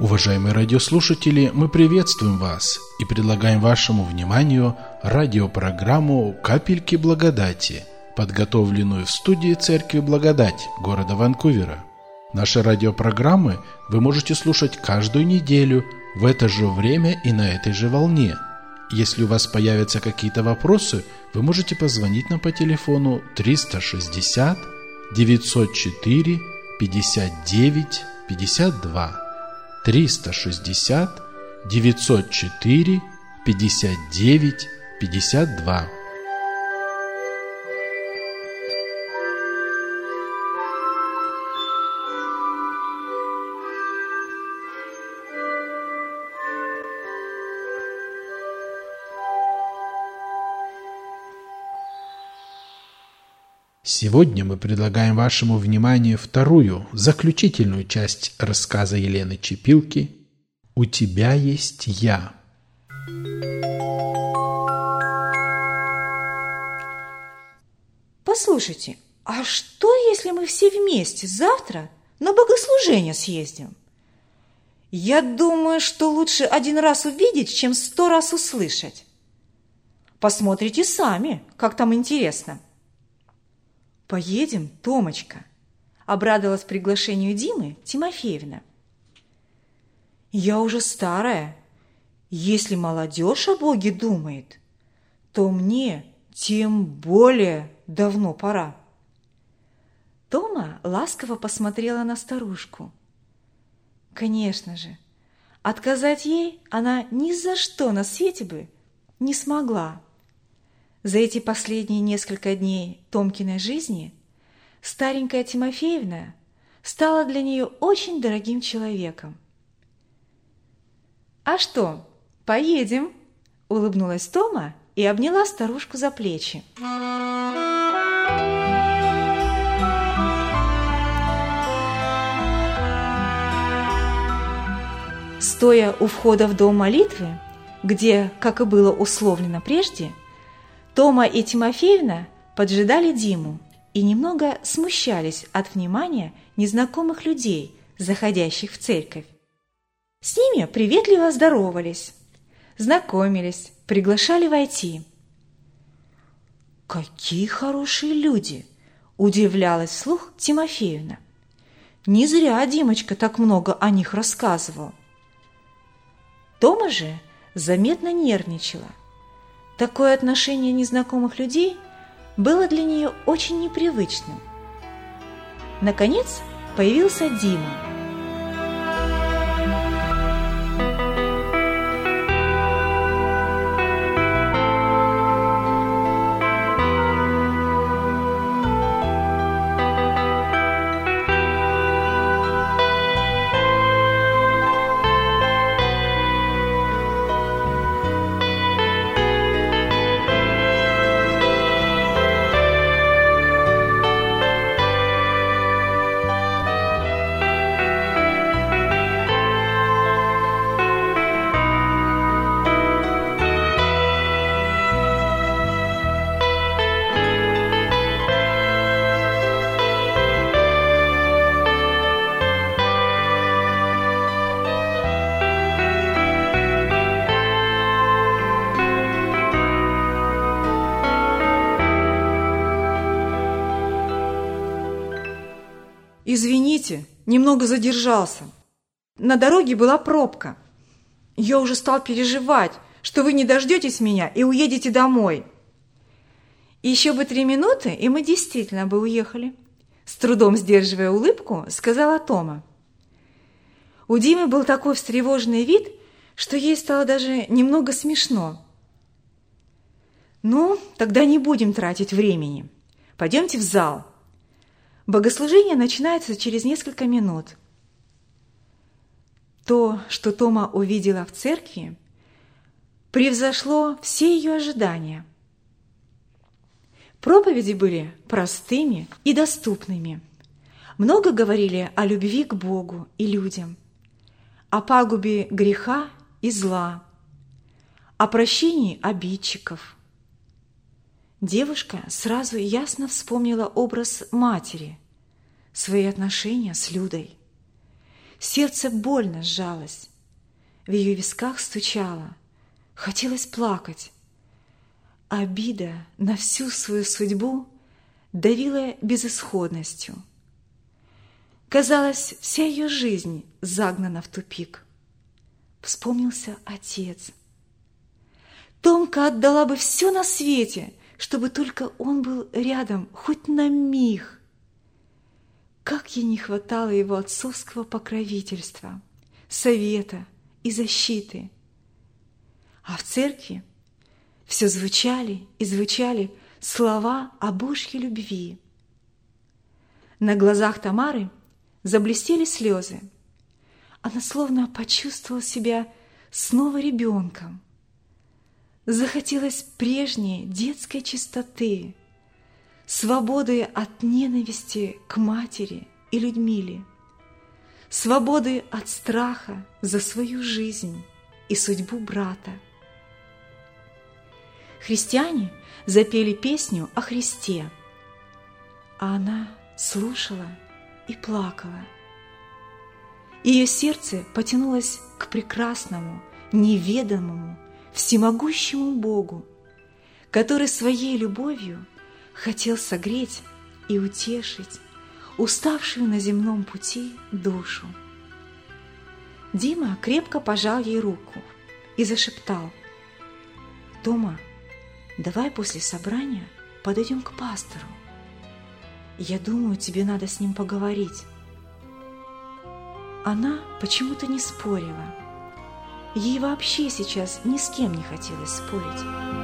Уважаемые радиослушатели, мы приветствуем вас и предлагаем вашему вниманию радиопрограмму «Капельки благодати», подготовленную в студии Церкви Благодать города Ванкувера. Наши радиопрограммы вы можете слушать каждую неделю в это же время и на этой же волне. Если у вас появятся какие-то вопросы, вы можете позвонить нам по телефону 360 904 59 52. 360 904 59 52. Сегодня мы предлагаем вашему вниманию вторую, заключительную часть рассказа Елены Чепилки «У тебя есть я». Послушайте, а что, если мы все вместе завтра на богослужение съездим? Я думаю, что лучше один раз увидеть, чем 100 раз услышать. Посмотрите сами, как там интересно. «Поедем, Томочка», – обрадовалась приглашению Димы Тимофеевна. «Я уже старая. Если молодежь о Боге думает, то мне тем более давно пора». Тома ласково посмотрела на старушку. Конечно же, отказать ей она ни за что на свете бы не смогла. За эти последние несколько дней Томкиной жизни старенькая Тимофеевна стала для нее очень дорогим человеком. «А что, поедем?» – улыбнулась Тома и обняла старушку за плечи. Стоя у входа в дом молитвы, где, как и было условлено прежде, Тома и Тимофеевна поджидали Диму и немного смущались от внимания незнакомых людей, заходящих в церковь. С ними приветливо здоровались, знакомились, приглашали войти. «Какие хорошие люди!» – удивлялась вслух Тимофеевна. «Не зря Димочка так много о них рассказывал». Тома же заметно нервничала. Такое отношение незнакомых людей было для нее очень непривычным. Наконец появился Дима. «Извините, немного задержался. На дороге была пробка. Я уже стал переживать, что вы не дождетесь меня и уедете домой». «Еще бы 3 минуты, и мы действительно бы уехали», – с трудом сдерживая улыбку, сказала Тома. У Димы был такой встревоженный вид, что ей стало даже немного смешно. «Ну, тогда не будем тратить времени. Пойдемте в зал. Богослужение начинается через несколько минут». То, что Тома увидела в церкви, превзошло все ее ожидания. Проповеди были простыми и доступными. Много говорили о любви к Богу и людям, о пагубе греха и зла, о прощении обидчиков. Девушка сразу ясно вспомнила образ матери, свои отношения с Людой. Сердце больно сжалось. В ее висках стучало. Хотелось плакать. Обида на всю свою судьбу давила безысходностью. Казалось, вся ее жизнь загнана в тупик. Вспомнился отец. Томка отдала бы все на свете, чтобы только он был рядом хоть на миг. Как ей не хватало его отцовского покровительства, совета и защиты. А в церкви все звучали и звучали слова о Божьей любви. На глазах Тамары заблестели слезы. Она словно почувствовала себя снова ребенком. Захотелось прежней детской чистоты, свободы от ненависти к матери и Людмиле, свободы от страха за свою жизнь и судьбу брата. Христиане запели песню о Христе, а она слушала и плакала. Ее сердце потянулось к прекрасному, неведомому, всемогущему Богу, который своей любовью хотел согреть и утешить уставшую на земном пути душу. Дима крепко пожал ей руку и зашептал: «Тома, давай после собрания подойдем к пастору. Я думаю, тебе надо с ним поговорить». Она почему-то не спорила. Ей вообще сейчас ни с кем не хотелось спорить.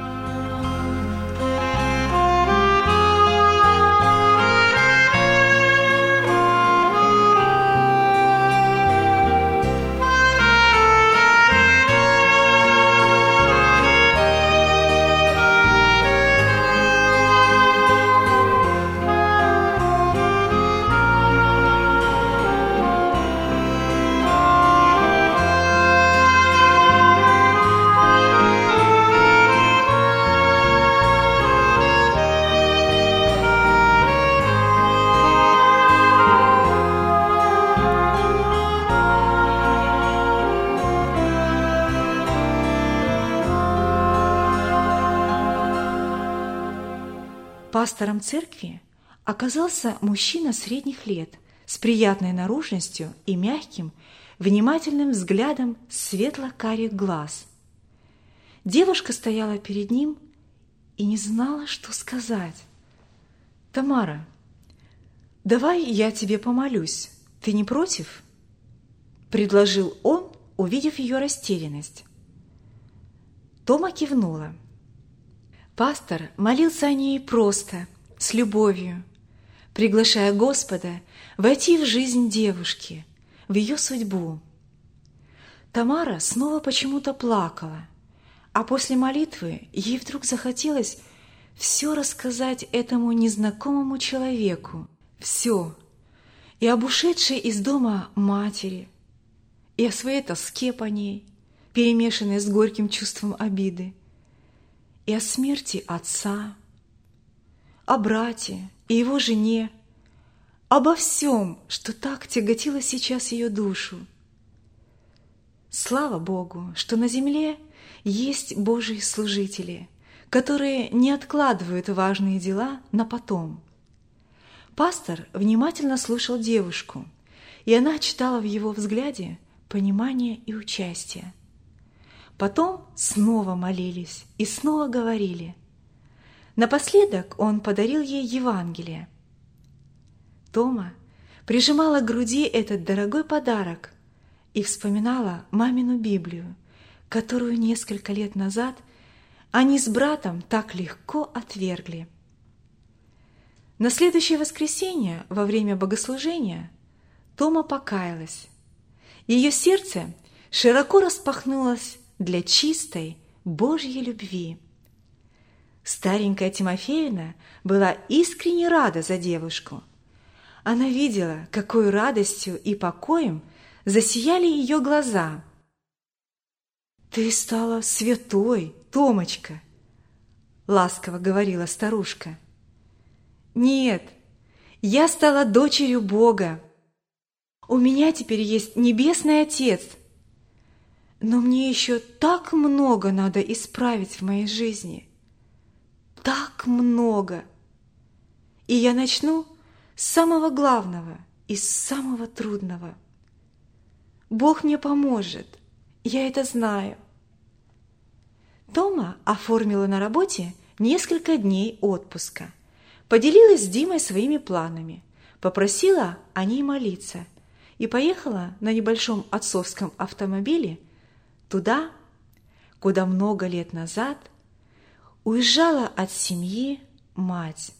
Пастором церкви оказался мужчина средних лет с приятной наружностью и мягким, внимательным взглядом светло-карих глаз. Девушка стояла перед ним и не знала, что сказать. «Тамара, давай я тебе помолюсь. Ты не против?» – предложил он, увидев ее растерянность. Тома кивнула. Пастор молился о ней просто, с любовью, приглашая Господа войти в жизнь девушки, в ее судьбу. Тамара снова почему-то плакала, а после молитвы ей вдруг захотелось все рассказать этому незнакомому человеку, все, и об ушедшей из дома матери, и о своей тоске по ней, перемешанной с горьким чувством обиды, и о смерти отца, о брате и его жене, обо всем, что так тяготило сейчас ее душу. Слава Богу, что на земле есть Божьи служители, которые не откладывают важные дела на потом. Пастор внимательно слушал девушку, и она читала в его взгляде понимание и участие. Потом снова молились и снова говорили. Напоследок он подарил ей Евангелие. Тома прижимала к груди этот дорогой подарок и вспоминала мамину Библию, которую несколько лет назад они с братом так легко отвергли. На следующее воскресенье во время богослужения Тома покаялась. Ее сердце широко распахнулось для чистой Божьей любви. Старенькая Тимофеевна была искренне рада за девушку. Она видела, какой радостью и покоем засияли ее глаза. «Ты стала святой, Томочка!» — ласково говорила старушка. «Нет, я стала дочерью Бога. У меня теперь есть Небесный Отец. Но мне еще так много надо исправить в моей жизни. Так много. И я начну с самого главного и с самого трудного. Бог мне поможет, я это знаю. Тома оформила на работе несколько дней отпуска, поделилась с Димой своими планами, попросила о ней молиться и поехала на небольшом отцовском автомобиле туда, куда много лет назад уезжала от семьи мать.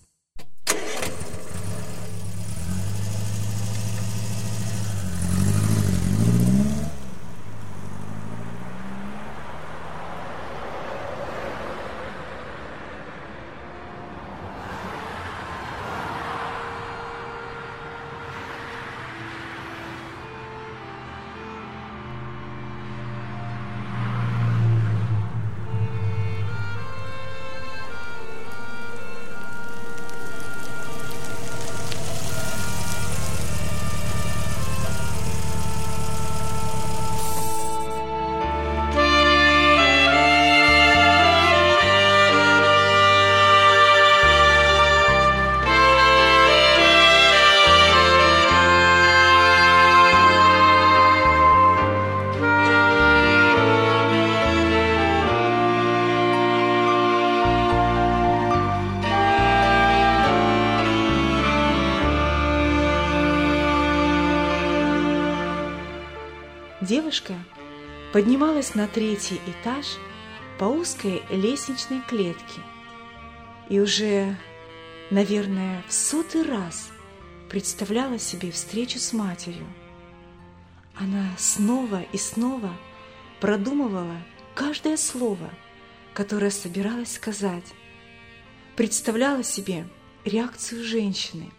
Девушка поднималась на 3-й этаж по узкой лестничной клетке и уже, наверное, в 100-й раз представляла себе встречу с матерью. Она снова и снова продумывала каждое слово, которое собиралась сказать, представляла себе реакцию женщины.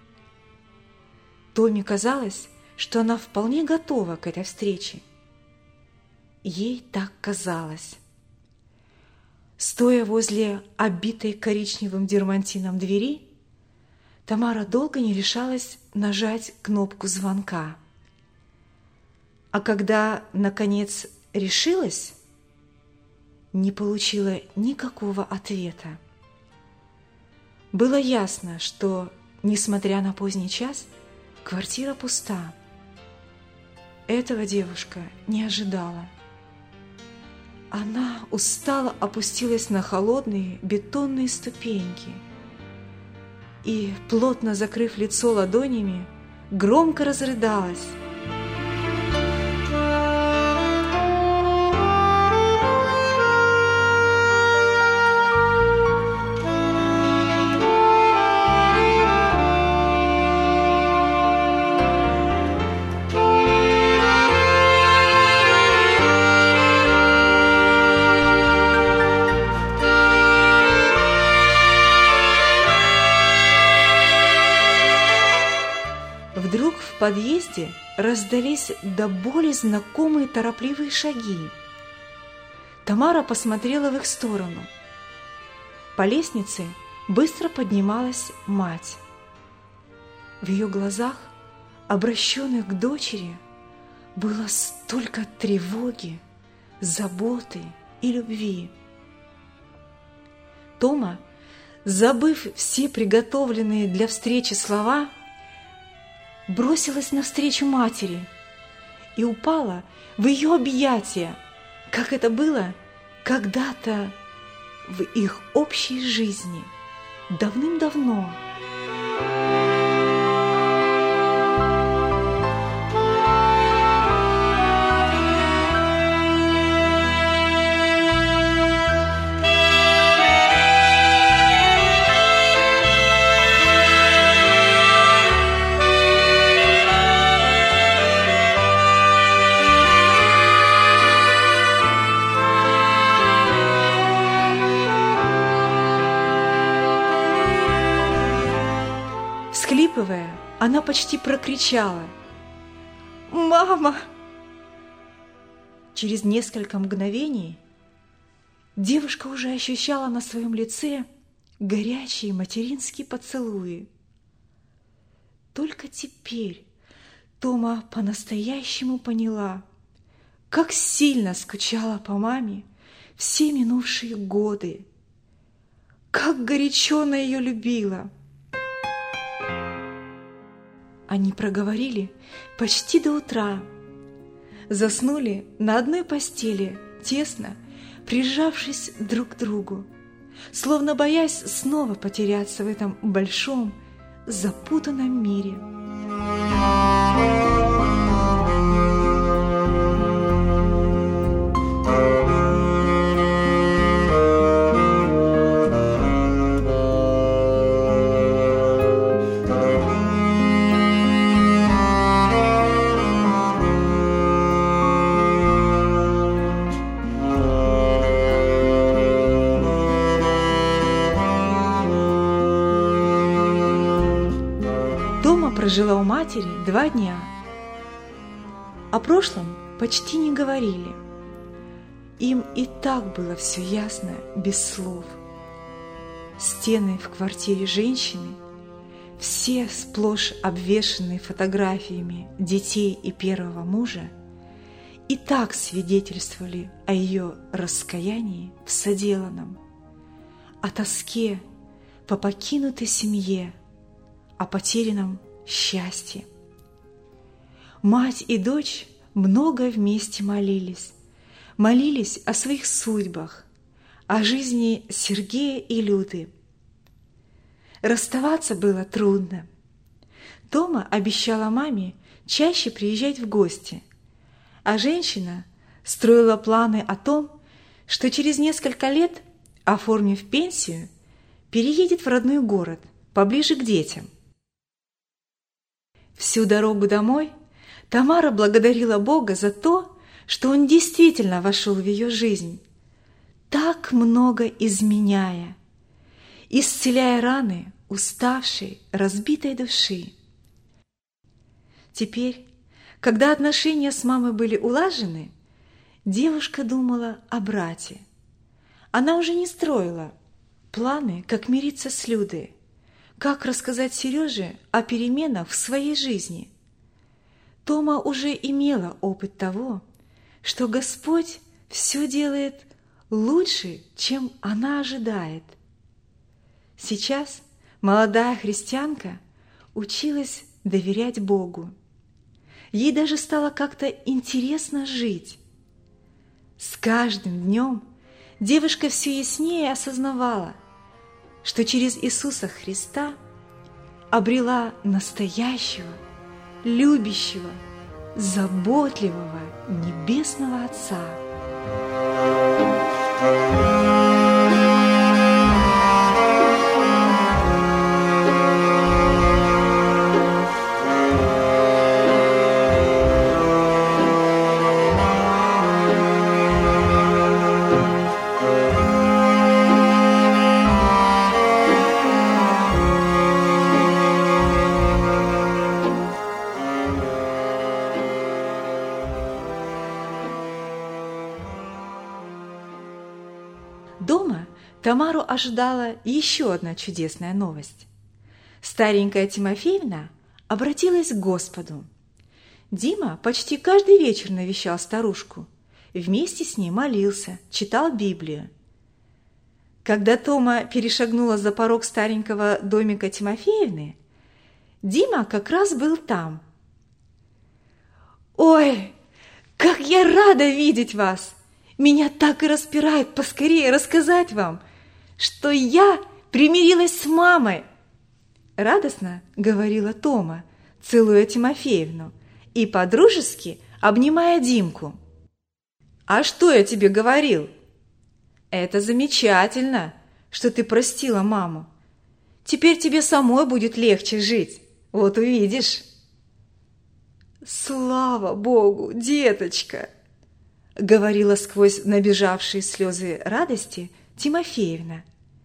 Томе казалось, что она вполне готова к этой встрече. Ей так казалось. Стоя возле обитой коричневым дермантином двери, Тамара долго не решалась нажать кнопку звонка. А когда, наконец, решилась, не получила никакого ответа. Было ясно, что, несмотря на поздний час, квартира пуста. Этого девушка не ожидала. Она устало опустилась на холодные бетонные ступеньки и, плотно закрыв лицо ладонями, громко разрыдалась. Вдруг в подъезде раздались до боли знакомые торопливые шаги. Тамара посмотрела в их сторону. По лестнице быстро поднималась мать. В ее глазах, обращенных к дочери, было столько тревоги, заботы и любви. Тома, забыв все приготовленные для встречи слова, бросилась навстречу матери и упала в ее объятия, как это было когда-то в их общей жизни, давным-давно. Всхлипывая, она почти прокричала: «Мама!». Через несколько мгновений девушка уже ощущала на своем лице горячие материнские поцелуи. Только теперь Тома по-настоящему поняла, как сильно скучала по маме все минувшие годы, как горячо она ее любила. Они проговорили почти до утра, заснули на одной постели, тесно прижавшись друг к другу, словно боясь снова потеряться в этом большом, запутанном мире. Прожила у матери 2 дня. О прошлом почти не говорили. Им и так было все ясно, без слов. Стены в квартире женщины, все сплошь обвешаны фотографиями детей и первого мужа, и так свидетельствовали о ее раскаянии в соделанном, о тоске по покинутой семье, о потерянном счастье. Мать и дочь много вместе молились о своих судьбах, о жизни Сергея и Люды. Расставаться было трудно. Тома обещала маме чаще приезжать в гости, а женщина строила планы о том, что через несколько лет, оформив пенсию, переедет в родной город, поближе к детям. Всю дорогу домой Тамара благодарила Бога за то, что Он действительно вошел в ее жизнь, так много изменяя, исцеляя раны уставшей, разбитой души. Теперь, когда отношения с мамой были улажены, девушка думала о брате. Она уже не строила планы, как мириться с Людой, как рассказать Сереже о переменах в своей жизни. Тома уже имела опыт того, что Господь все делает лучше, чем она ожидает. Сейчас молодая христианка училась доверять Богу. Ей даже стало как-то интересно жить. С каждым днем девушка все яснее осознавала, что через Иисуса Христа обрела настоящего, любящего, заботливого Небесного Отца. Дома Тамару ожидала еще одна чудесная новость. Старенькая Тимофеевна обратилась к Господу. Дима почти каждый вечер навещал старушку, вместе с ней молился, читал Библию. Когда Тома перешагнула за порог старенького домика Тимофеевны, Дима как раз был там. «Ой, как я рада видеть вас! Меня так и распирает поскорее рассказать вам, что я примирилась с мамой!» Радостно говорила Тома, целуя Тимофеевну и по-дружески обнимая Димку. «А что я тебе говорил? Это замечательно, что ты простила маму. Теперь тебе самой будет легче жить, вот увидишь». «Слава Богу, деточка!» говорила сквозь набежавшие слезы радости Тимофеевна.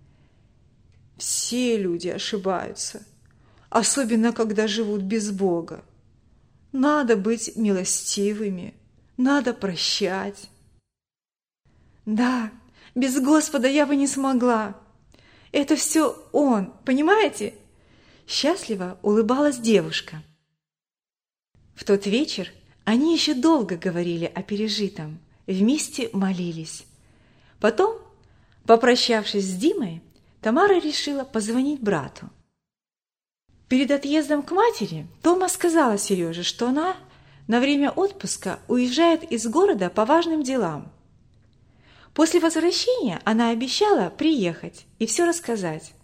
«Все люди ошибаются, особенно когда живут без Бога. Надо быть милостивыми, надо прощать». «Да, без Господа я бы не смогла. Это все Он, понимаете?» Счастливо улыбалась девушка. В тот вечер они еще долго говорили о пережитом, вместе молились. Потом, попрощавшись с Димой, Тамара решила позвонить брату. Перед отъездом к матери Тома сказала Сереже, что она на время отпуска уезжает из города по важным делам. После возвращения она обещала приехать и все рассказать.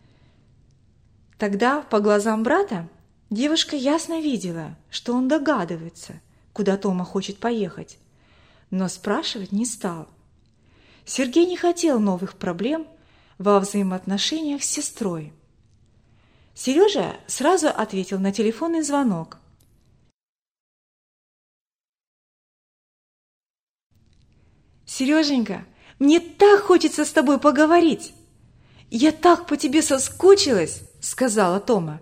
Тогда по глазам брата девушка ясно видела, что он догадывается, куда Тома хочет поехать, но спрашивать не стал. Сергей не хотел новых проблем во взаимоотношениях с сестрой. Сережа сразу ответил на телефонный звонок. «Сереженька, мне так хочется с тобой поговорить! Я так по тебе соскучилась!» — сказала Тома.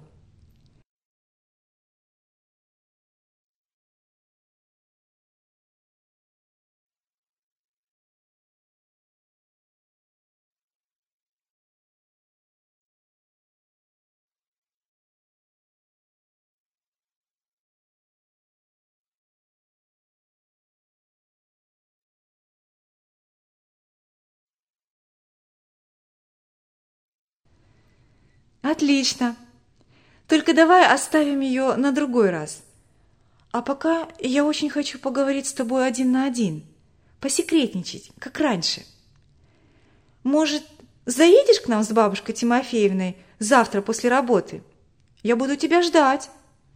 «Отлично! Только давай оставим ее на другой раз. А пока я очень хочу поговорить с тобой один на один, посекретничать, как раньше. Может, заедешь к нам с бабушкой Тимофеевной завтра после работы? Я буду тебя ждать».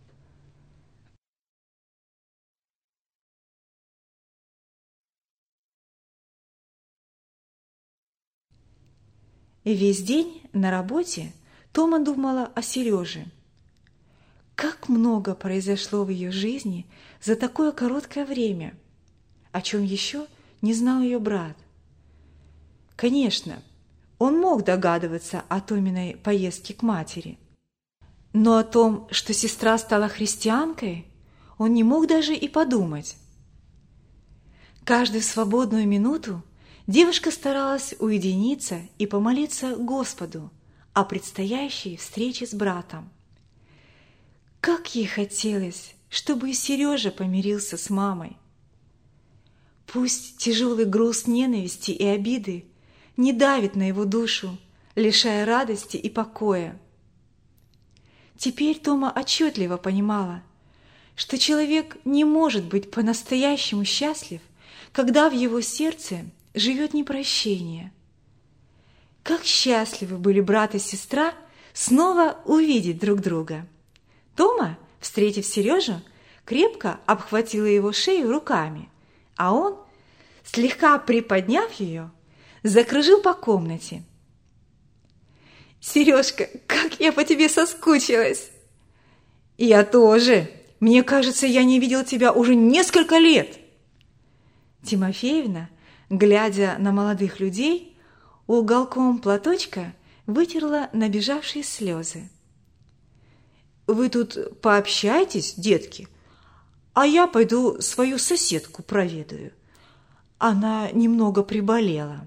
Весь день на работе Тома думала о Сереже. Как много произошло в ее жизни за такое короткое время, о чем еще не знал ее брат. Конечно, он мог догадываться о Томиной поездке к матери, но о том, что сестра стала христианкой, он не мог даже и подумать. Каждую свободную минуту девушка старалась уединиться и помолиться Господу о предстоящей встрече с братом. Как ей хотелось, чтобы и Сережа помирился с мамой. Пусть тяжелый груз ненависти и обиды не давит на его душу, лишая радости и покоя. Теперь Тома отчетливо понимала, что человек не может быть по-настоящему счастлив, когда в его сердце живет непрощение. Как счастливы были брат и сестра снова увидеть друг друга. Тома, встретив Сережу, крепко обхватила его шею руками, а он, слегка приподняв ее, закружил по комнате. «Сережка, как я по тебе соскучилась!» «Я тоже! Мне кажется, я не видел тебя уже несколько лет!» Тимофеевна, глядя на молодых людей, уголком платочка вытерла набежавшие слезы. «Вы тут пообщайтесь, детки, а я пойду свою соседку проведаю. Она немного приболела».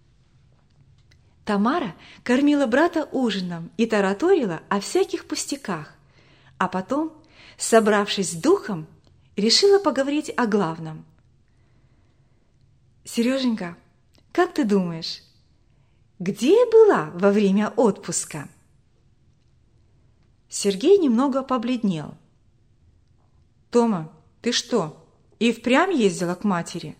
Тамара кормила брата ужином и тараторила о всяких пустяках, а потом, собравшись с духом, решила поговорить о главном. «Сереженька, как ты думаешь, где я была во время отпуска?» Сергей немного побледнел. «Тома, ты что, и впрямь ездила к матери?»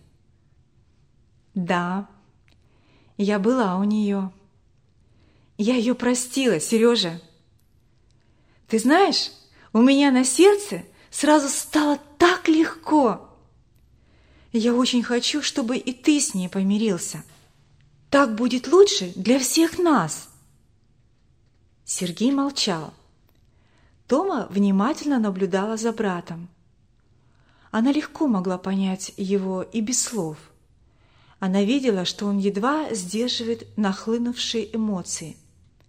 «Да, я была у нее. Я ее простила, Сережа. Ты знаешь, у меня на сердце сразу стало так легко. Я очень хочу, чтобы и ты с ней помирился. Так будет лучше для всех нас». Сергей молчал. Тома внимательно наблюдала за братом. Она легко могла понять его и без слов. Она видела, что он едва сдерживает нахлынувшие эмоции.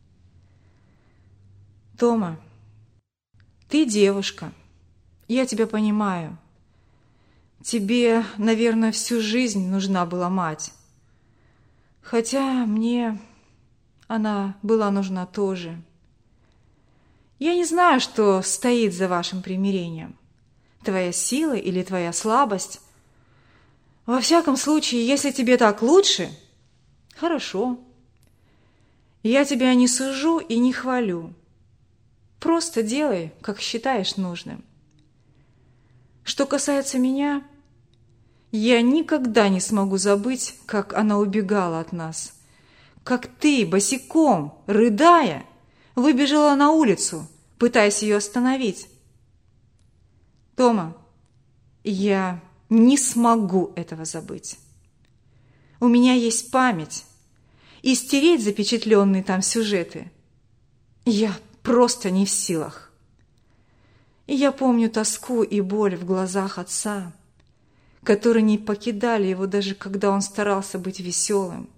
«Тома, ты девушка, я тебя понимаю. Тебе, наверное, всю жизнь нужна была мать. Хотя мне она была нужна тоже. Я не знаю, что стоит за вашим примирением. твоя сила или твоя слабость. Во всяком случае, если тебе так лучше, хорошо. Я тебя не сужу и не хвалю. Просто делай, как считаешь нужным. Что касается меня, я никогда не смогу забыть, как она убегала от нас. Как ты, босиком, рыдая, выбежала на улицу, пытаясь ее остановить. Тома, я не смогу этого забыть. У меня есть память, и стереть запечатленные там сюжеты я просто не в силах. И я помню тоску и боль в глазах отца, которые не покидали его даже когда он старался быть веселым.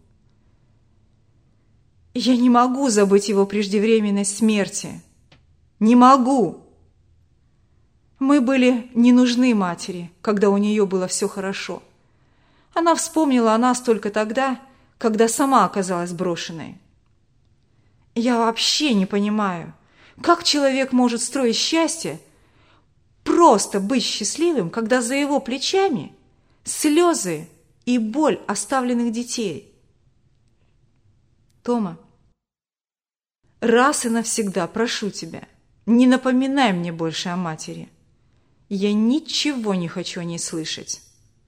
Я не могу забыть его преждевременной смерти. Не могу. Мы были не нужны матери, когда у нее было все хорошо. Она вспомнила о нас только тогда, когда сама оказалась брошенной. Я вообще не понимаю, как человек может строить счастье, просто быть счастливым, когда за его плечами слезы и боль оставленных детей. Тома, раз и навсегда прошу тебя, не напоминай мне больше о матери. Я ничего не хочу о ней слышать.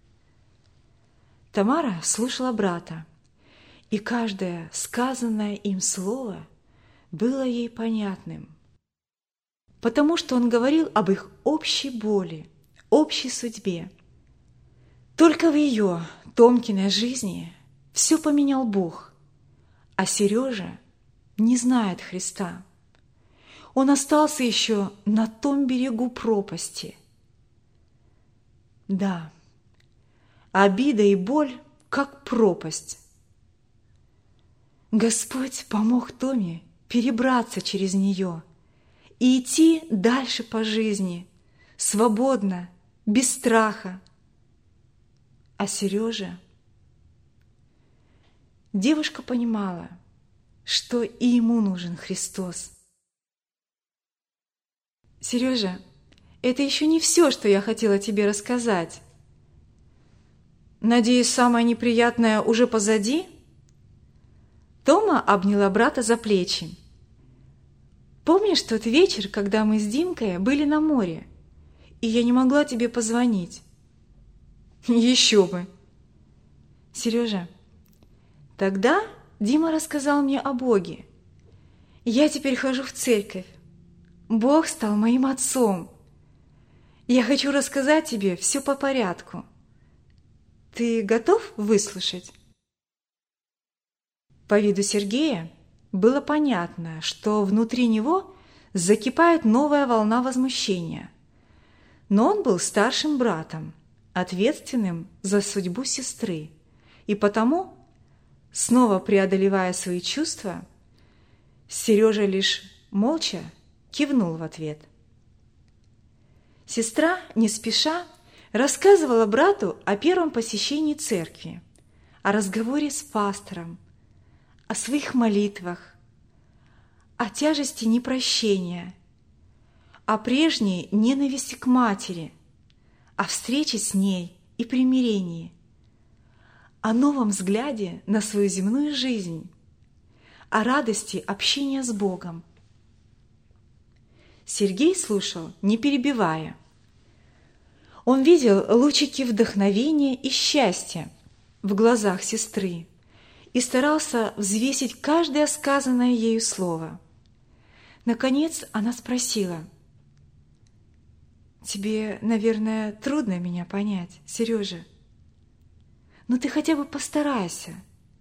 Тамара слушала брата, и каждое сказанное им слово было ей понятным, потому что он говорил об их общей боли, общей судьбе. Только в ее, Томкиной жизни, все поменял Бог, а Сережа не знает Христа. Он остался еще на том берегу пропасти. Да, обида и боль, как пропасть. Господь помог Томе перебраться через нее и идти дальше по жизни, свободно, без страха. А Сережа? Девушка понимала, что и ему нужен Христос. Сережа, это еще не все, что я хотела тебе рассказать. Надеюсь, самое неприятное уже позади? Тома обняла брата за плечи. Помнишь тот вечер, когда мы с Димкой были на море, и я не могла тебе позвонить? Еще бы! Сережа, тогда Дима рассказал мне о Боге. Я теперь хожу в церковь. Бог стал моим отцом. Я хочу рассказать тебе все по порядку. Ты готов выслушать? По виду Сергея было понятно, что внутри него закипает новая волна возмущения. Но он был старшим братом, ответственным за судьбу сестры, и потому, снова преодолевая свои чувства, Сережа лишь молча кивнул в ответ. Сестра, не спеша, рассказывала брату о первом посещении церкви, о разговоре с пастором, о своих молитвах, о тяжести непрощения, о прежней ненависти к матери, о встрече с ней и примирении, о новом взгляде на свою земную жизнь, о радости общения с Богом. Сергей слушал, не перебивая. Он видел лучики вдохновения и счастья в глазах сестры и старался взвесить каждое сказанное ею слово. Наконец она спросила: «Тебе, наверное, трудно меня понять, Сережа. Но ты хотя бы постарайся».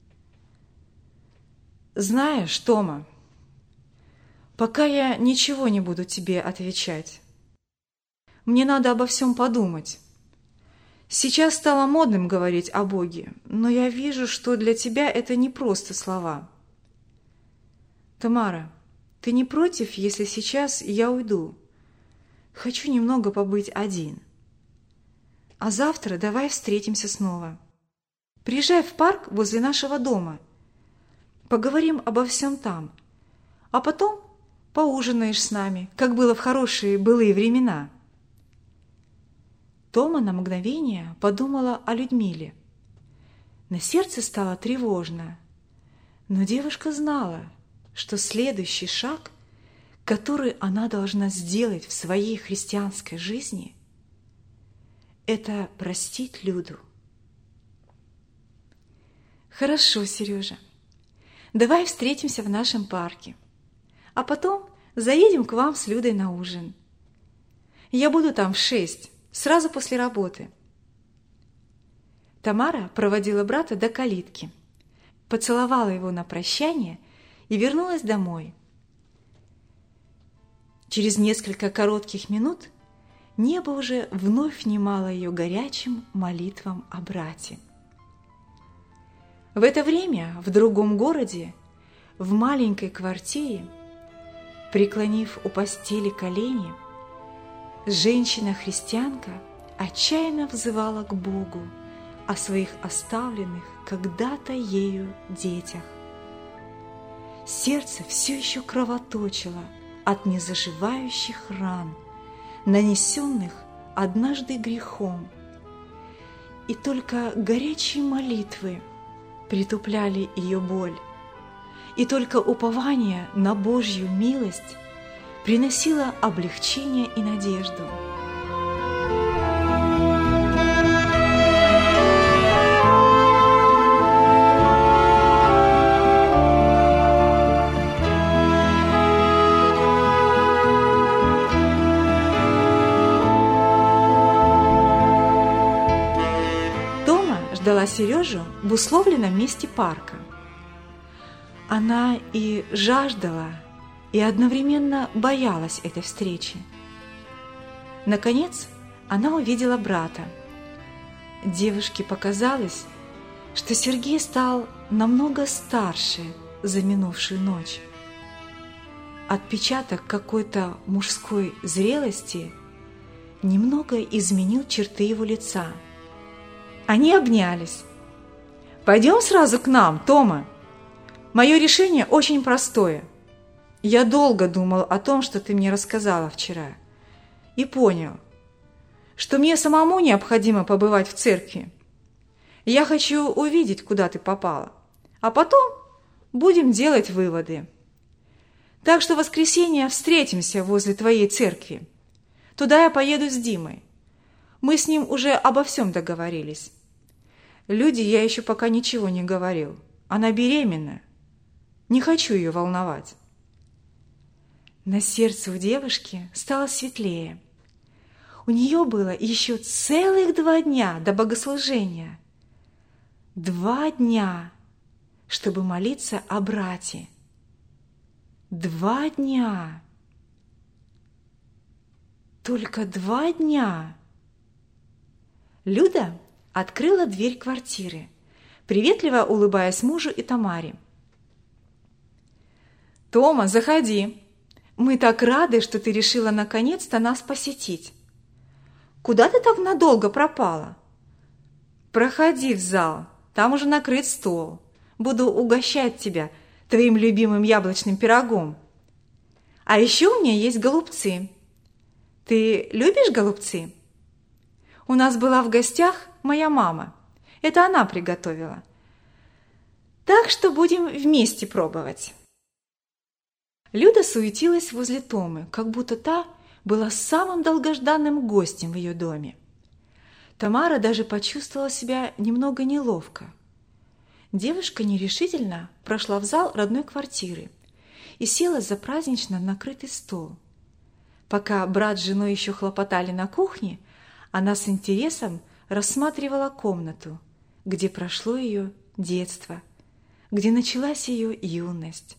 «Знаешь, Тома, пока я ничего не буду тебе отвечать. Мне надо обо всем подумать. Сейчас стало модным говорить о Боге, но я вижу, что для тебя это не просто слова. Тамара, ты не против, если сейчас я уйду? Хочу немного побыть один. А завтра давай встретимся снова. Приезжай в парк возле нашего дома. Поговорим обо всем там. А потом поужинаешь с нами, как было в хорошие былые времена». Тома на мгновение подумала о Людмиле. На сердце стало тревожно, но девушка знала, что следующий шаг, который она должна сделать в своей христианской жизни, это простить Люду. «Хорошо, Сережа, давай встретимся в нашем парке, а потом заедем к вам с Людой на ужин. Я буду там в 6, сразу после работы». Тамара проводила брата до калитки, поцеловала его на прощание и вернулась домой. Через несколько коротких минут небо уже вновь внимало ее горячим молитвам о брате. В это время в другом городе, в маленькой квартире, преклонив у постели колени, женщина-христианка отчаянно взывала к Богу о своих оставленных когда-то ею детях. Сердце все еще кровоточило от незаживающих ран, нанесенных однажды грехом, и только горячие молитвы притупляли ее боль, и только упование на Божью милость приносило облегчение и надежду. Ждала Сережу в условленном месте парка. Она и жаждала, и одновременно боялась этой встречи. Наконец, она увидела брата. Девушке показалось, что Сергей стал намного старше за минувшую ночь. Отпечаток какой-то мужской зрелости немного изменил черты его лица. Они обнялись. «Пойдем сразу к нам, Тома. Мое решение очень простое. Я долго думал о том, что ты мне рассказала вчера, и понял, что мне самому необходимо побывать в церкви. Я хочу увидеть, куда ты попала, а потом будем делать выводы. Так что в воскресенье встретимся возле твоей церкви. Туда я поеду с Димой. Мы с ним уже обо всем договорились. Люде я еще пока ничего не говорил. Она беременна. Не хочу ее волновать». На сердце у девушки стало светлее. У нее было еще целых 2 дня до богослужения. 2 дня, чтобы молиться о брате. 2 дня. Только 2 дня. Люда открыла дверь квартиры, приветливо улыбаясь мужу и Тамаре. «Тома, заходи. Мы так рады, что ты решила наконец-то нас посетить. Куда ты так надолго пропала? Проходи в зал, там уже накрыт стол. Буду угощать тебя твоим любимым яблочным пирогом. А еще у меня есть голубцы. Ты любишь голубцы? У нас была в гостях моя мама. Это она приготовила. Так что будем вместе пробовать». Люда суетилась возле Томы, как будто та была самым долгожданным гостем в ее доме. Тамара даже почувствовала себя немного неловко. Девушка нерешительно прошла в зал родной квартиры и села за празднично накрытый стол. Пока брат с женой еще хлопотали на кухне, она с интересом рассматривала комнату, где прошло ее детство, где началась ее юность.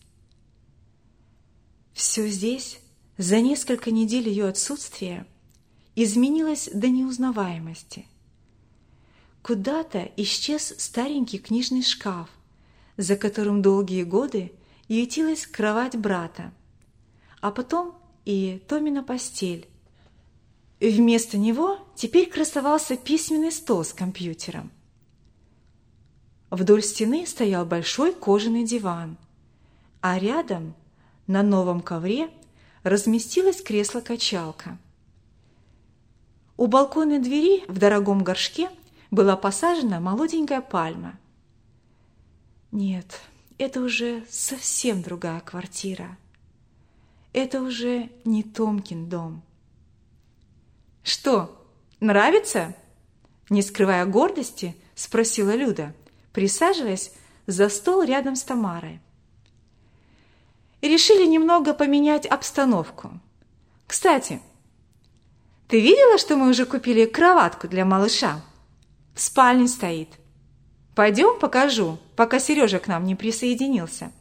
Все здесь, за несколько недель ее отсутствия, изменилось до неузнаваемости. Куда-то исчез старенький книжный шкаф, за которым долгие годы ютилась кровать брата, а потом и Томина постель. Вместо него теперь красовался письменный стол с компьютером. Вдоль стены стоял большой кожаный диван, а рядом на новом ковре разместилось кресло-качалка. У балконной двери в дорогом горшке была посажена молоденькая пальма. Нет, это уже совсем другая квартира. Это уже не Томкин дом. «Что, нравится?» Не скрывая гордости, спросила Люда, присаживаясь за стол рядом с Тамарой. Решили немного поменять обстановку. Кстати, ты видела, что мы уже купили кроватку для малыша? В спальне стоит. Пойдем покажу, пока Сережа к нам не присоединился.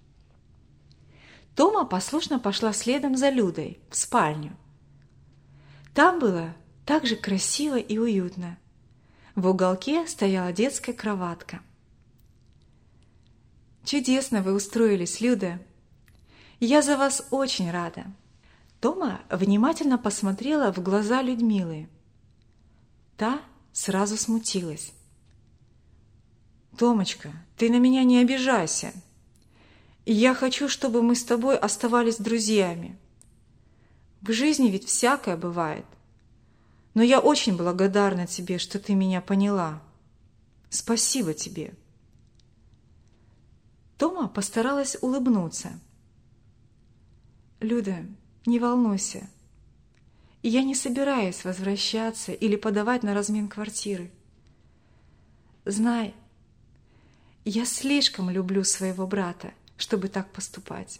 Тома послушно пошла следом за Людой в спальню. Там было так же красиво и уютно. В уголке стояла детская кроватка. «Чудесно вы устроились, Люда. Я за вас очень рада». Тома внимательно посмотрела в глаза Людмилы. Та сразу смутилась. «Томочка, ты на меня не обижайся. Я хочу, чтобы мы с тобой оставались друзьями. В жизни ведь всякое бывает. Но я очень благодарна тебе, что ты меня поняла. Спасибо тебе». Тома постаралась улыбнуться. «Люда, не волнуйся. Я не собираюсь возвращаться или подавать на размен квартиры. Знай, я слишком люблю своего брата, чтобы так поступать.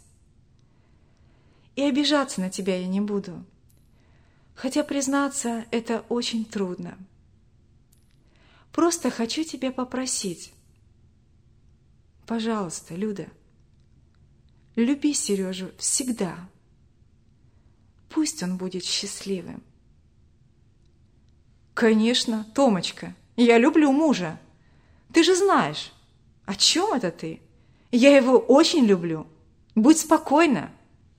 И обижаться на тебя я не буду. Хотя, признаться, это очень трудно. Просто хочу тебя попросить. Пожалуйста, Люда, люби Сережу всегда. Пусть он будет счастливым». «Конечно, Томочка, я люблю мужа. Ты же знаешь. О чем это ты? Я его очень люблю. Будь спокойна».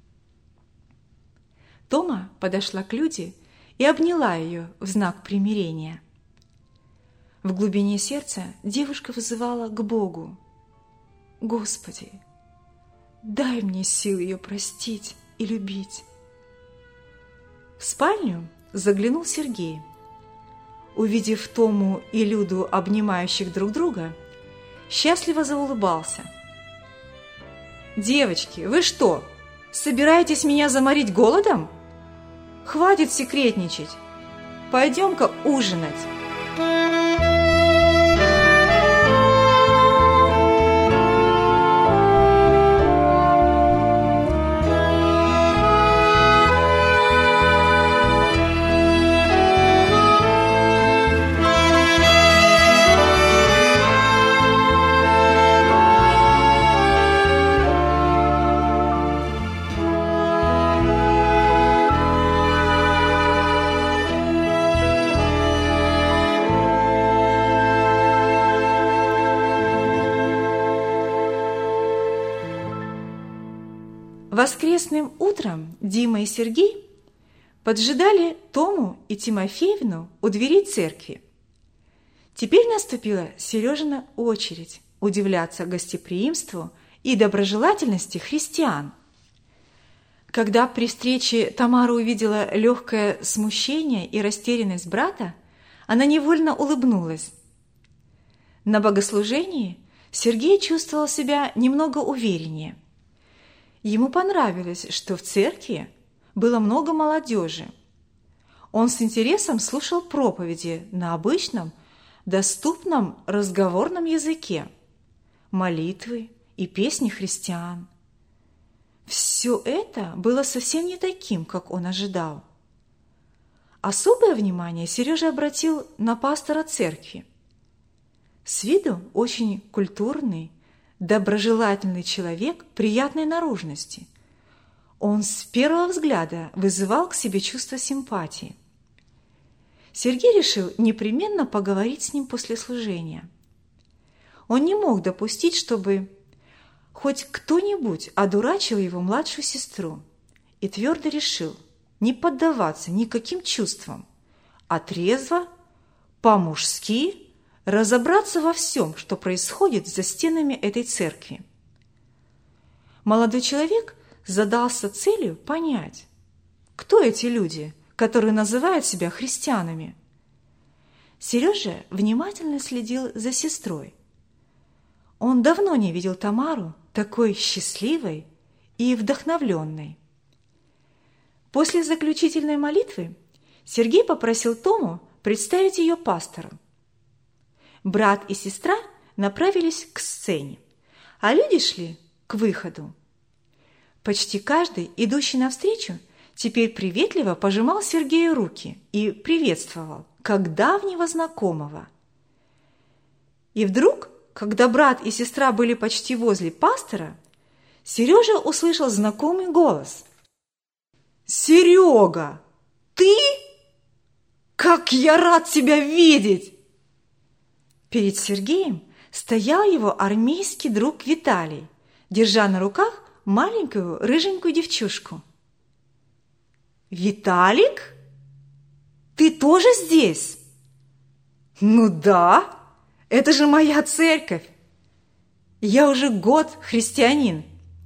Тома подошла к Люде и обняла ее в знак примирения. В глубине сердца девушка вызывала к Богу: «Господи, дай мне сил ее простить и любить». В спальню заглянул Сергей. Увидев Тому и Люду, обнимающих друг друга, счастливо заулыбался. «Девочки, вы что, собираетесь меня заморить голодом? Хватит секретничать. Пойдем-ка ужинать». Воскресным утром Дима и Сергей поджидали Тому и Тимофеевну у дверей церкви. Теперь наступила Сережина очередь удивляться гостеприимству и доброжелательности христиан. Когда при встрече Тамара увидела легкое смущение и растерянность брата, она невольно улыбнулась. На богослужении Сергей чувствовал себя немного увереннее. Ему понравилось, что в церкви было много молодежи. Он с интересом слушал проповеди на обычном, доступном разговорном языке, молитвы и песни христиан. Все это было совсем не таким, как он ожидал. Особое внимание Сережа обратил на пастора церкви. С виду очень культурный, доброжелательный человек приятной наружности. Он с первого взгляда вызывал к себе чувство симпатии. Сергей решил непременно поговорить с ним после служения. Он не мог допустить, чтобы хоть кто-нибудь одурачил его младшую сестру, и твердо решил не поддаваться никаким чувствам, а трезво, по-мужски разобраться во всем, что происходит за стенами этой церкви. Молодой человек задался целью понять, кто эти люди, которые называют себя христианами. Сережа внимательно следил за сестрой. Он давно не видел Тамару такой счастливой и вдохновленной. После заключительной молитвы Сергей попросил Тому представить ее пастором. Брат и сестра направились к сцене, а люди шли к выходу. Почти каждый, идущий навстречу, теперь приветливо пожимал Сергею руки и приветствовал, как давнего знакомого. И вдруг, когда брат и сестра были почти возле пастора, Сережа услышал знакомый голос. «Серега, ты? Как я рад тебя видеть!» Перед Сергеем стоял его армейский друг Виталий, держа на руках маленькую рыженькую девчушку. «Виталик? Ты тоже здесь?» «Ну да, это же моя церковь. Я уже год христианин.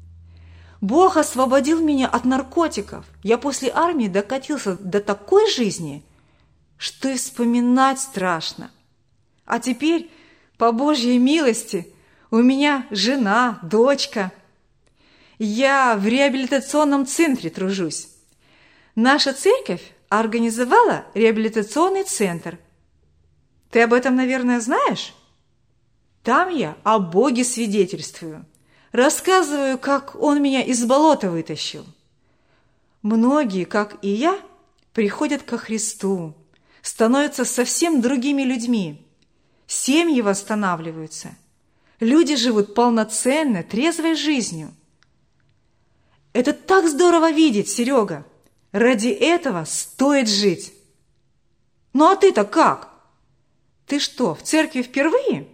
Бог освободил меня от наркотиков. Я после армии докатился до такой жизни, что и вспоминать страшно. А теперь, по Божьей милости, у меня жена, дочка. Я в реабилитационном центре тружусь. Наша церковь организовала реабилитационный центр. Ты об этом, наверное, знаешь? Там я о Боге свидетельствую. Рассказываю, как Он меня из болота вытащил. Многие, как и я, приходят ко Христу, становятся совсем другими людьми. Семьи восстанавливаются. Люди живут полноценной, трезвой жизнью. Это так здорово видеть, Серега. Ради этого стоит жить. Ну а ты-то как? Ты что, в церкви впервые?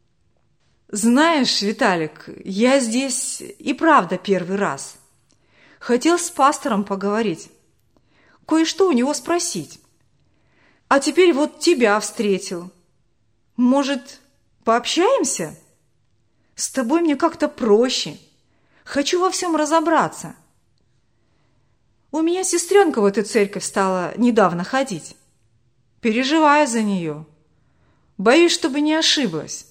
Знаешь, Виталик, я здесь и правда первый раз. Хотел с пастором поговорить, кое-что у него спросить. А теперь вот тебя встретил. Может, пообщаемся? С тобой мне как-то проще. Хочу во всем разобраться. У меня сестренка в эту церковь стала недавно ходить. Переживаю за нее. Боюсь, чтобы не ошиблась.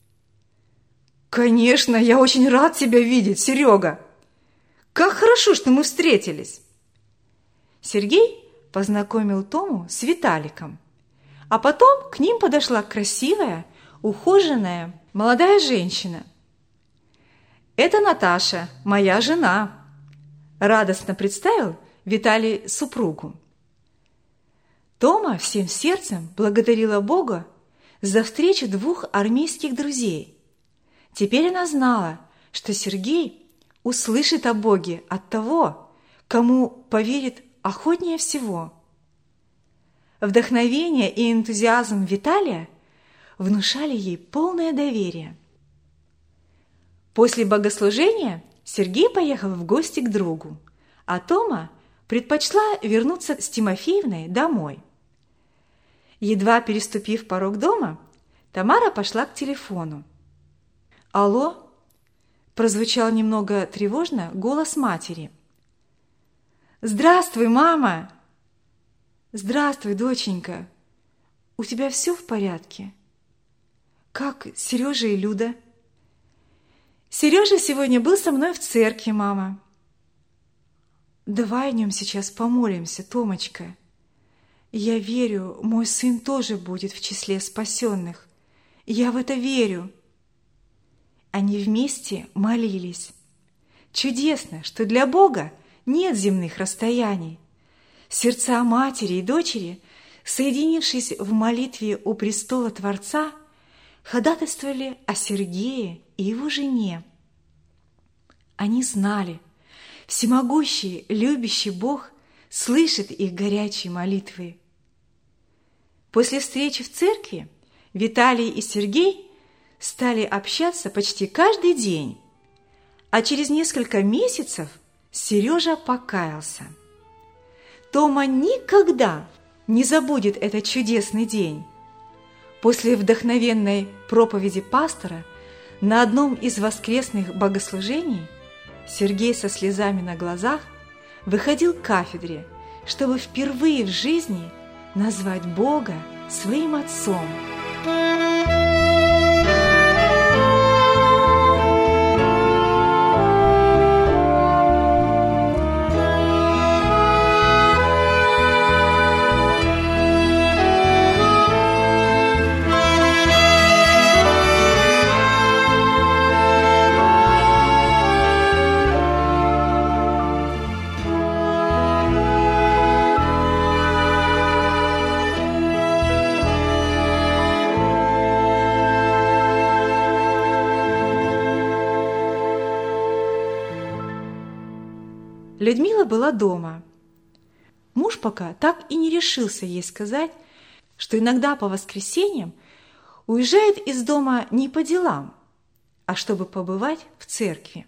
Конечно, я очень рад тебя видеть, Серега. Как хорошо, что мы встретились. Сергей познакомил Тому с Виталиком. А потом к ним подошла красивая, ухоженная, молодая женщина. «Это Наташа, моя жена», – радостно представил Виталий супругу. Тома всем сердцем благодарила Бога за встречу двух армейских друзей. Теперь она знала, что Сергей услышит о Боге от того, кому поверит охотнее всего. Вдохновение и энтузиазм Виталия внушали ей полное доверие. После богослужения Сергей поехал в гости к другу, а Тома предпочла вернуться с Тимофеевной домой. Едва переступив порог дома, Тамара пошла к телефону. «Алло?» – прозвучал немного тревожно голос матери. «Здравствуй, мама!» «Здравствуй, доченька! У тебя все в порядке? Как Сережа и Люда?» «Сережа сегодня был со мной в церкви, мама». «Давай о нем сейчас помолимся, Томочка. Я верю, мой сын тоже будет в числе спасенных. Я в это верю». Они вместе молились. Чудесно, что для Бога нет земных расстояний. Сердца матери и дочери, соединившись в молитве у престола Творца, ходатайствовали о Сергее и его жене. Они знали, всемогущий, любящий Бог слышит их горячие молитвы. После встречи в церкви Виталий и Сергей стали общаться почти каждый день, а через несколько месяцев Сережа покаялся. Тома никогда не забудет этот чудесный день. После вдохновенной проповеди пастора на одном из воскресных богослужений Сергей со слезами на глазах выходил к кафедре, чтобы впервые в жизни назвать Бога своим Отцом. Людмила была дома. Муж пока так и не решился ей сказать, что иногда по воскресеньям уезжает из дома не по делам, а чтобы побывать в церкви.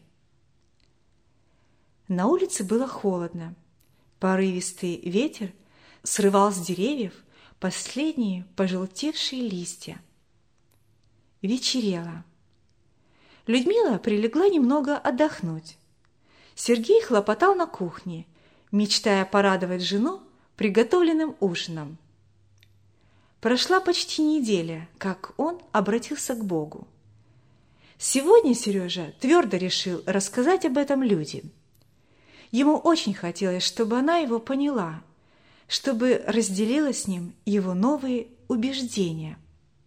На улице было холодно. Порывистый ветер срывал с деревьев последние пожелтевшие листья. Вечерело. Людмила прилегла немного отдохнуть. Сергей хлопотал на кухне, мечтая порадовать жену приготовленным ужином. Прошла почти неделя, как он обратился к Богу. Сегодня Сережа твердо решил рассказать об этом людям. Ему очень хотелось, чтобы она его поняла, чтобы разделила с ним его новые убеждения.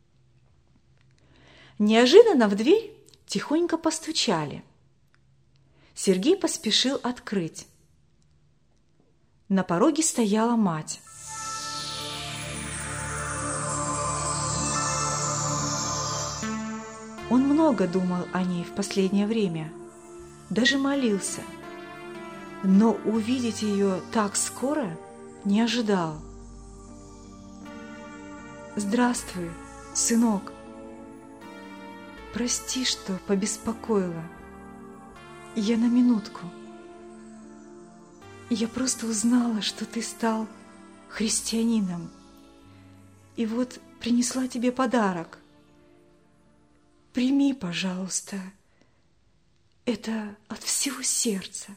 Неожиданно в дверь тихонько постучали. Сергей поспешил открыть. На пороге стояла мать. Он много думал о ней в последнее время, даже молился, но увидеть ее так скоро не ожидал. «Здравствуй, сынок. Прости, что побеспокоила. Я на минутку. Я просто узнала, что ты стал христианином. И вот принесла тебе подарок. Прими, пожалуйста. Это от всего сердца».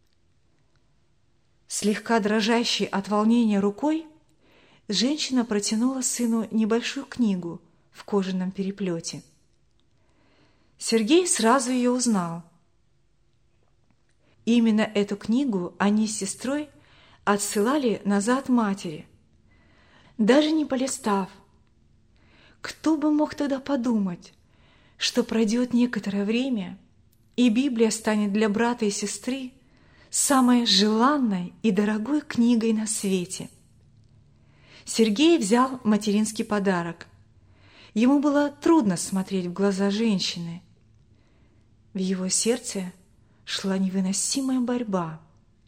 Слегка дрожащей от волнения рукой женщина протянула сыну небольшую книгу в кожаном переплете. Сергей сразу ее узнал. Именно эту книгу они с сестрой отсылали назад матери, даже не полистав. Кто бы мог тогда подумать, что пройдет некоторое время, и Библия станет для брата и сестры самой желанной и дорогой книгой на свете. Сергей взял материнский подарок. Ему было трудно смотреть в глаза женщины. В его сердце шла невыносимая борьба.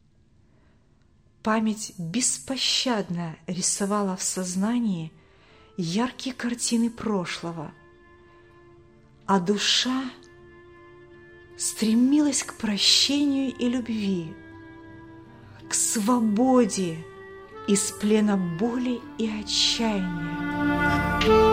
Память беспощадно рисовала в сознании яркие картины прошлого, а душа стремилась к прощению и любви, к свободе из плена боли и отчаяния.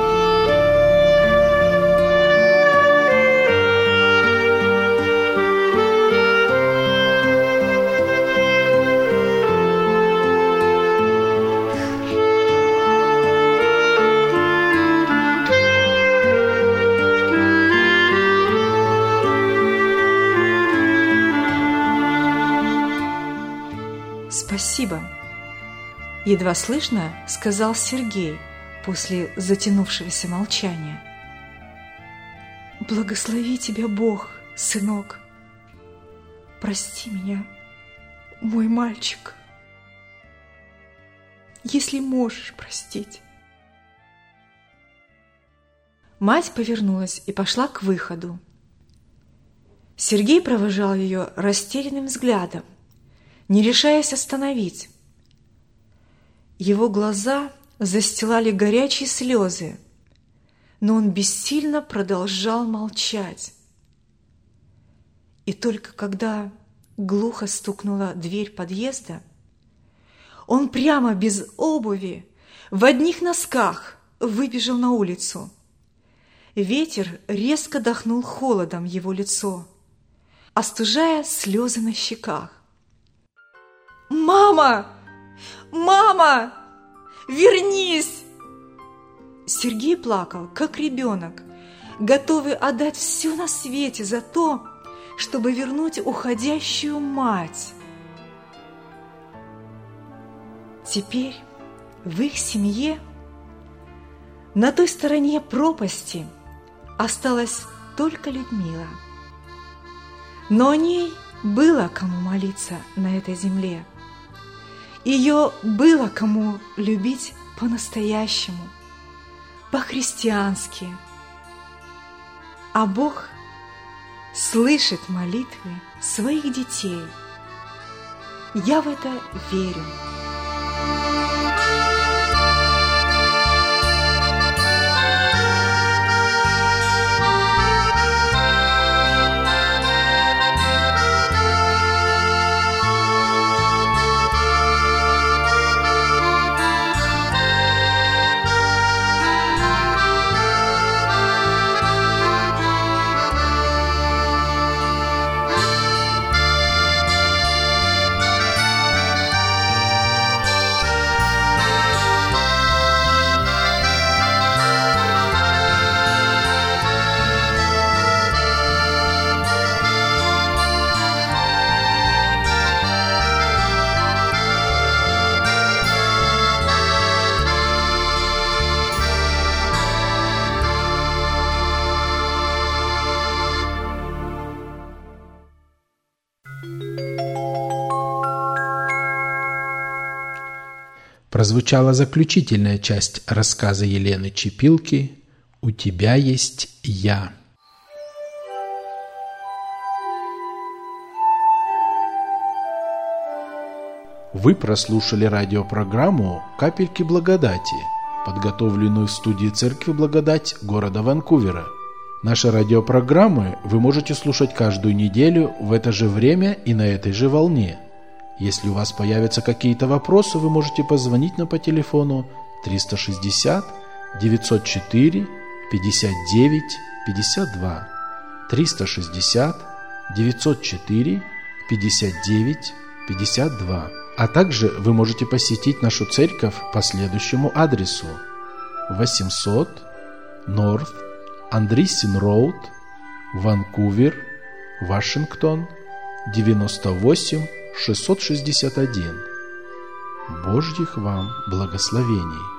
«Спасибо», — едва слышно сказал Сергей после затянувшегося молчания. «Благослови тебя Бог, сынок. Прости меня, мой мальчик, если можешь простить». Мать повернулась и пошла к выходу. Сергей провожал ее растерянным взглядом, не решаясь остановить. Его глаза застилали горячие слезы, но он бессильно продолжал молчать. И только когда глухо стукнула дверь подъезда, он прямо без обуви, в одних носках, выбежал на улицу. Ветер резко дохнул холодом его лицо, остужая слезы на щеках. «Мама!» Мама, вернись!» Сергей плакал, как ребенок, готовый отдать все на свете за то, чтобы вернуть уходящую мать. Теперь в их семье на той стороне пропасти осталась только Людмила. Но о ней было кому молиться на этой земле. Ее было кому любить по-настоящему, по-христиански. А Бог слышит молитвы своих детей. Я в это верю. Прозвучала заключительная часть рассказа Елены Чепилки «У тебя есть я». Вы прослушали радиопрограмму «Капельки благодати», подготовленную в студии Церкви Благодать города Ванкувера. Наши радиопрограммы вы можете слушать каждую неделю в это же время и на этой же волне. Если у вас появятся какие-то вопросы, вы можете позвонить нам по телефону 360 904 59 52 360 904 59 52. А также вы можете посетить нашу церковь по следующему адресу: 800 North Andreessen Road, Ванкувер, Вашингтон, 98 661. Божьих вам благословений!